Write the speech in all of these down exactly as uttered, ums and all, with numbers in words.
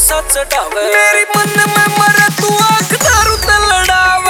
सच ढावे मेरी मन में मरे तू आंख दारू ते लड़ावे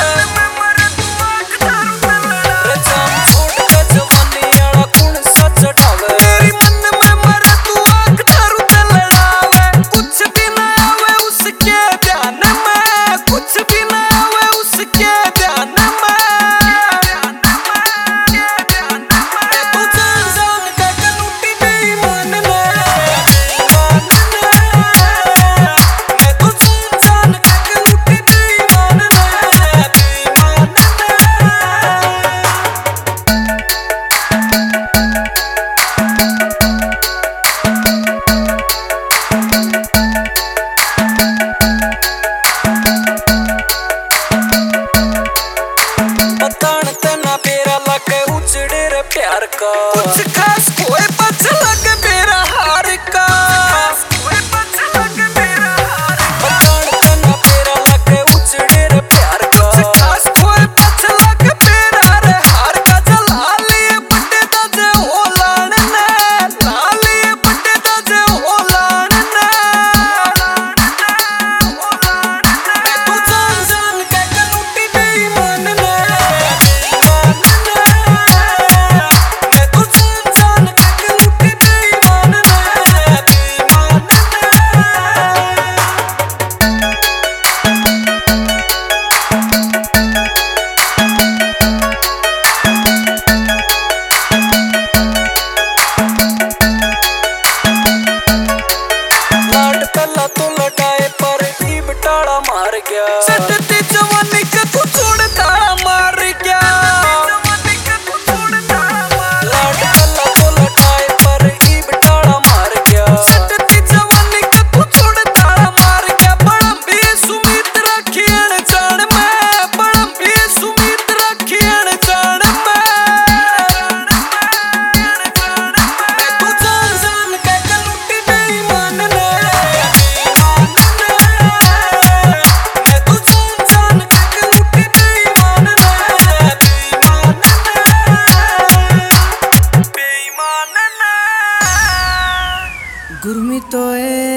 प्यार का कुछ खास कोई पछ लग मेरा हार का कोई पछ लग मेरा हार का तना तेरा लगे उछड़े रे प्यार का कुछ खास कोई पछ लग मेरा रे हार का जला लिए बड़े दजे हो लाण ने ला लिए बड़े दजे हो लाण ने मैं तो जान जान के कलूटी बेईमान ने तू लटाए पर ई बटाड़ा मार गया सटती जवानी का तू छोड़ ताड़ा मार गया जवानी का तू छोड़ ताड़ा मार लाड कल्ला तू लटाए पर ई बटाड़ा मार गया सटती जवानी का तू छोड़ ताड़ा मार गया बड़म भी सुमित रखियन जान मैं बड़म भी सुमित रखियन जान मैं तू जान जान के कलूटी बेईमान ने गुरमी तो है।